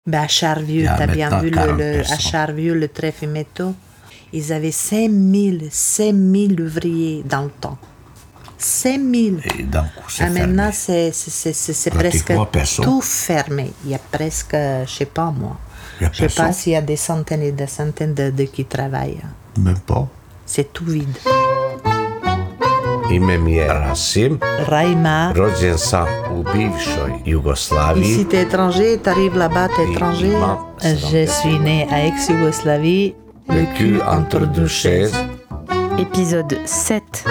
À Charvieux, t'as bien vu à Charvieux, le très fumetto. Ils avaient 5000 ouvriers dans le temps. 5000. Et d'un coup, c'est fermé. Maintenant, c'est presque tout fermé. Il y a presque, je sais pas moi. Je sais pas s'il y a des centaines et des centaines de qui travaillent. Même pas. C'est tout vide. Ime mi je Rasim, Raima. rođen sam u bivšoj Jugoslaviji. Ici, t'es étranger, t'arrives là-bas, t'es étranger. Je suis né à ex-Yougoslavie. Vécu entre deux chaises. Épisode 7.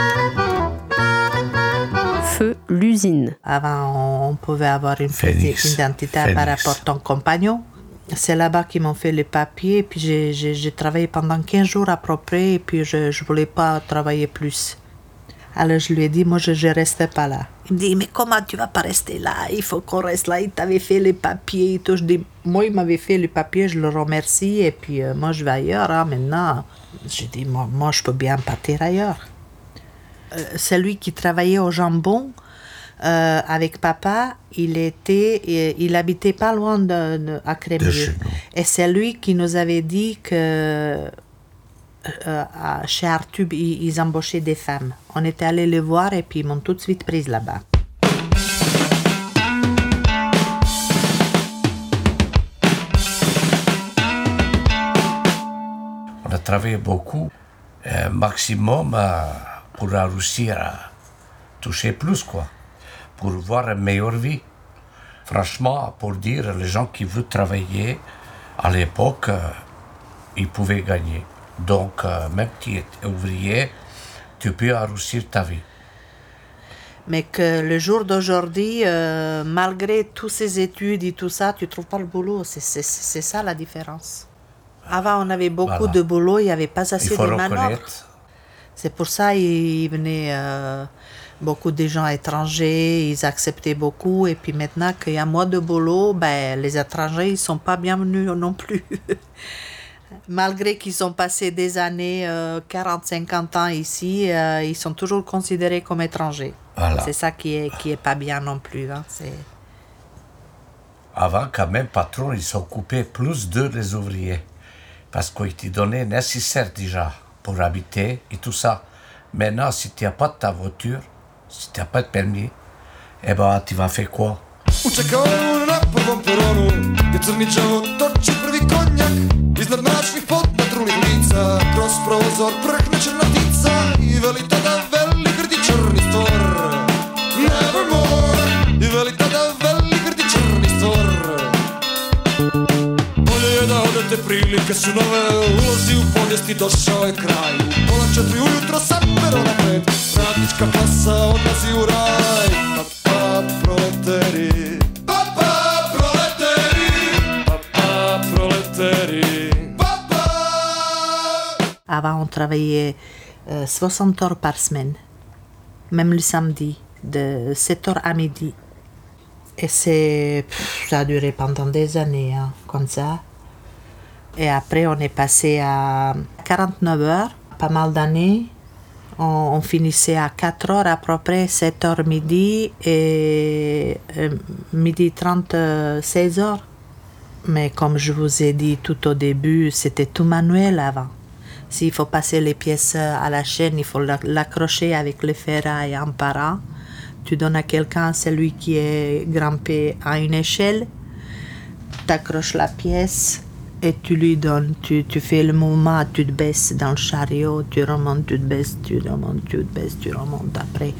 Feu l'usine. Avant, on pouvait avoir une identité par rapport à ton compagnon. C'est là-bas qu'ils m'ont fait les papiers. Et puis j'ai travaillé pendant 15 jours à peu près. Et puis je ne voulais pas travailler plus. Alors je lui ai dit, moi je ne restais pas là. Il me dit, mais comment tu vas pas rester là? Il faut qu'on reste là. Il t'avait fait les papiers et tout. Je dis, moi il m'avait fait les papiers, je le remercie. Et puis moi je vais ailleurs. Hein, maintenant, j'ai dit, moi je peux bien partir ailleurs. Celui qui travaillait au jambon avec papa, il habitait pas loin à Crémieux. Et c'est lui qui nous avait dit que chez Artube, ils embauchaient des femmes. On était allés les voir et puis ils m'ont tout de suite prise là-bas. On a travaillé beaucoup, maximum pour réussir à toucher plus, quoi, pour voir une meilleure vie. Franchement, pour dire, les gens qui veulent travailler, à l'époque, ils pouvaient gagner. Donc, même si tu es ouvrier, tu peux réussir ta vie. Mais que le jour d'aujourd'hui, malgré toutes ces études et tout ça, tu ne trouves pas le boulot. C'est ça la différence. Avant, on avait beaucoup de boulot, il n'y avait pas assez de manœuvres. C'est pour ça qu'ils venaient beaucoup de gens étrangers, ils acceptaient beaucoup. Et puis maintenant qu'il y a moins de boulot, les étrangers, ils ne sont pas bienvenus non plus. Malgré qu'ils ont passé des années, 40-50 ans ici, ils sont toujours considérés comme étrangers. Voilà. C'est ça qui est pas bien non plus. Hein. Avant, quand même, patron, ils s'occupaient plus les ouvriers. Parce qu'ils te donnaient nécessaire déjà pour habiter et tout ça. Maintenant, si tu n'as pas de ta voiture, si tu n'as pas de permis, eh ben, tu vas faire quoi? Učekao na prvom peronu je crni džavo toči prvi konjak. Iznad mračnih podnatrunih lica kroz prozor prhne črna ptica i veli tada veli grdi črni stvor Nevermore. I veli tada veli grdi črni stvor. Bolje je da odete, prilike su nove, ulazi u povijest i došao je kraj. U 3:30 ujutro sa perona 5 radnička klasa odlazi u raj. Papa proleteri, papa proleteri, papa proleteri, papa. Avant, on travaillait 60 heures par semaine, même le samedi, de 7 heures à midi. Et ça a duré pendant des années, hein, comme ça. Et après, on est passé à 49 heures, pas mal d'années. On finissait à 4 heures à peu près, 7 heures midi et midi 30, 16 heures. Mais comme je vous ai dit tout au début, c'était tout manuel avant. S'il faut passer les pièces à la chaîne, il faut l'accrocher avec le ferraille un par un. Tu donnes à quelqu'un, celui qui est grimpé à une échelle, tu accroches la pièce et tu lui donnes. Tu fais le mouvement, tu te baisses dans le chariot, tu remontes, tu te baisses, tu remontes, tu te baisses, tu remontes après.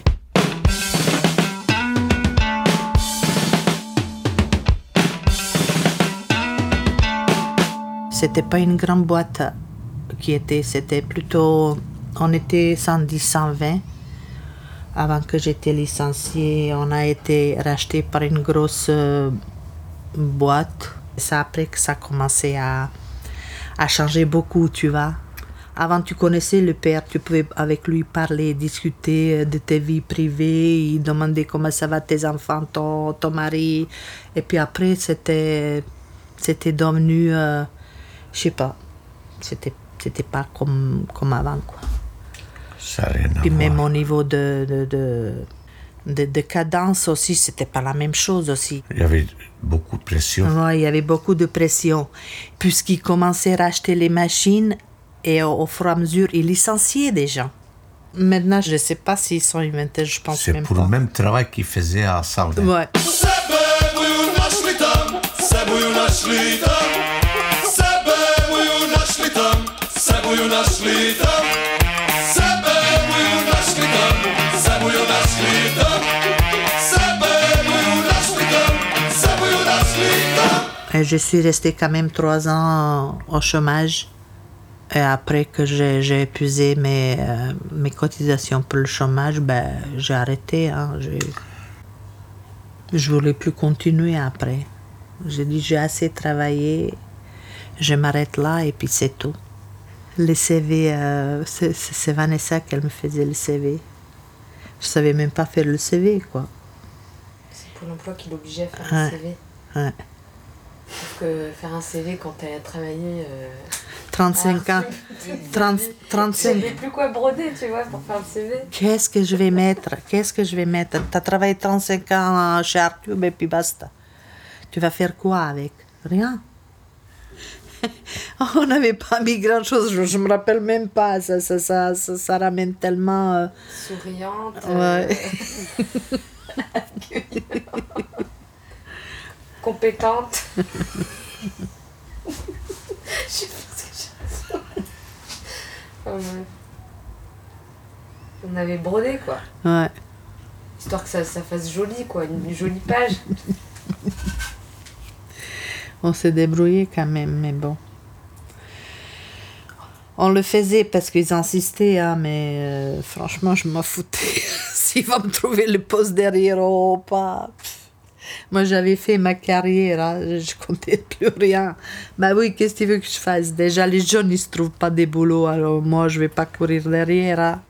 C'était pas une grande boîte c'était plutôt, on était 110, 120. Avant que j'étais licenciée, on a été racheté par une grosse boîte. C'est après que ça a commencé à changer beaucoup, tu vois. Avant, tu connaissais le père, tu pouvais avec lui parler, discuter de tes vies privées, il demandait comment ça va tes enfants, ton mari. Et puis après, c'était devenu, je sais pas, c'était pas comme avant, quoi. Ça n'a rien à Puis même voir. au niveau de cadence aussi, c'était pas la même chose aussi. Il y avait beaucoup de pression. Ouais, il y avait beaucoup de pression. Puisqu'ils commençaient à racheter les machines et au fur et à mesure, ils licenciaient des gens. Maintenant, je ne sais pas s'ils sont inventés, je pense C'est même pour pas. le même travail qu'ils faisaient à Saudi. Ouais. Sebe moju našli tam, sebuju našli tam. Sebe moju našli tam, sebuju našli tam. Sebe moju našli tam, sebuju našli tam. Sebe moju našli tam, sebuju našli tam. Et je suis restée quand même 3 ans au chômage. Et après que j'ai épuisé mes cotisations pour le chômage, j'ai arrêté. Hein. Je voulais plus continuer après. J'ai dit, j'ai assez travaillé, je m'arrête là et puis c'est tout. Les CV, c'est Vanessa qui me faisait le CV. Je savais même pas faire le CV, quoi. C'est Pôle emploi qui l'obligeait à faire Ouais. un CV. Ouais. Sauf que faire un CV quand t'as travaillé... 35 ans. 35. Je savais plus quoi broder, tu vois, pour faire le CV. Qu'est-ce que je vais mettre? T'as travaillé 35 ans chez Artube et puis basta. Tu vas faire quoi avec? Rien. On n'avait pas mis grand-chose, je me rappelle même pas. Ça ramène tellement... Souriante. Ouais. Compétente. Je sais pas ce que j'ai dit. Oh, ouais. On avait brodé, quoi. Ouais. Histoire que ça fasse joli, quoi. Une jolie page. On s'est débrouillé quand même, mais bon. On le faisait parce qu'ils insistaient, hein, mais franchement, je m'en foutais. S'ils vont me trouver le poste derrière ou pas. Moi, j'avais fait ma carrière, hein, je comptais plus rien. Bah oui, qu'est-ce que tu veux que je fasse? Déjà, les jeunes, ils se trouvent pas des boulots, alors moi, je vais pas courir derrière. Hein.